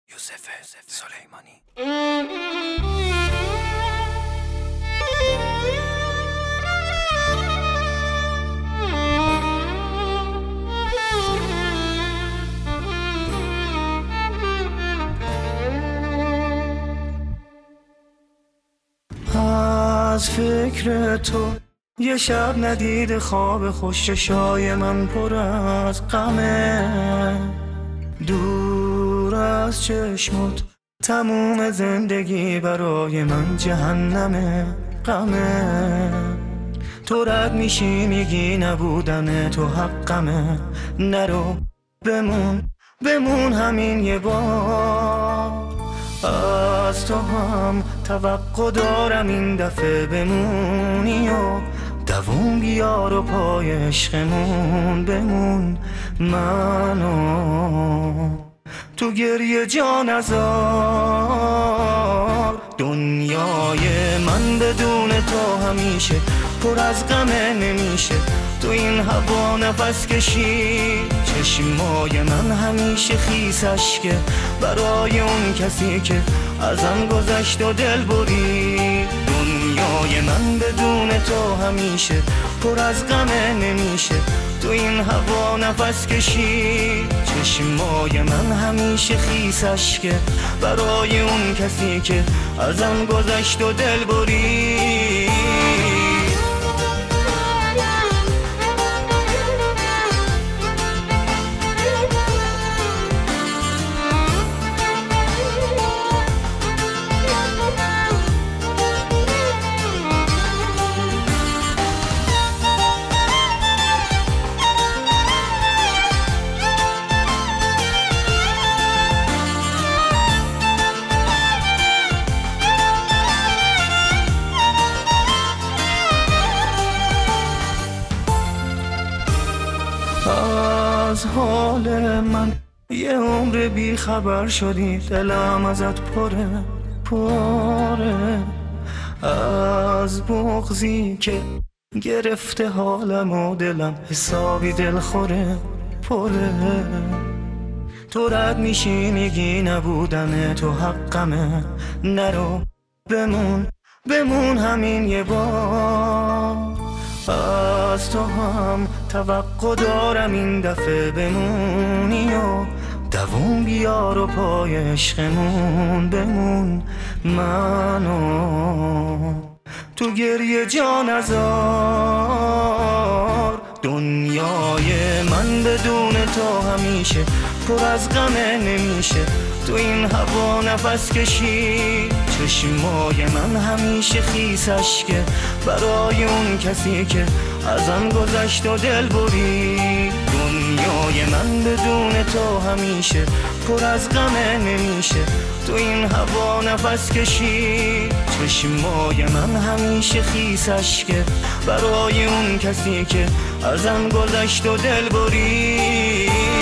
یوسف سلیمانی. از فکر تو یه شب ندید خواب خوش، چشای من پر از غمه. دور از چشمت تموم زندگی برای من جهنمه، غمه. تو رد میشی میگی نبودن تو حقمه، نرو بمون همین یه بار. از تو هم توقع دارم این دفعه بمونی و دووم بیار و پای عشقمون بمون. منو تو گریه جا نذار، دنیای من بدون تو همیشه پر از غمه نمیشه. تو این هوا نفس کشی، چشمای من همیشه خیس اشکه برای اون کسی که ازم گذشت و دل برید. دنیای من بدون تو همیشه پر از غمه نمیشه. تو این هوا نفس کشی، چشمای من همیشه خیس اشکه برای اون کسی که ازم گذشت و دل برید. از حال من یه عمر بی خبر شدی، دلم ازت پره. از بغضی که گرفته حالم و دلم حسابی دلخوره پره. تو رد میشی میگی نبودن تو حقمه، نرو بمون همین یه بار. از تو هم توقع دارم این دفعه بمونی و دووم بیار و پای عشقمون بمون. منو تو گریه جا نذار، دنیای من بدون تو همیشه پر از غمه نمیشه. تو این هوا نفس کشی، چشمای من همیشه خیس اشکه برای اون کسی که ازم گذشت و دل برید. دنیای من بدون تو همیشه پر از غمه نمیشه. تو این هوا نفس کشی، چشمای من همیشه خیس اشکه برای اون کسی که ازم گذشت و دل برید.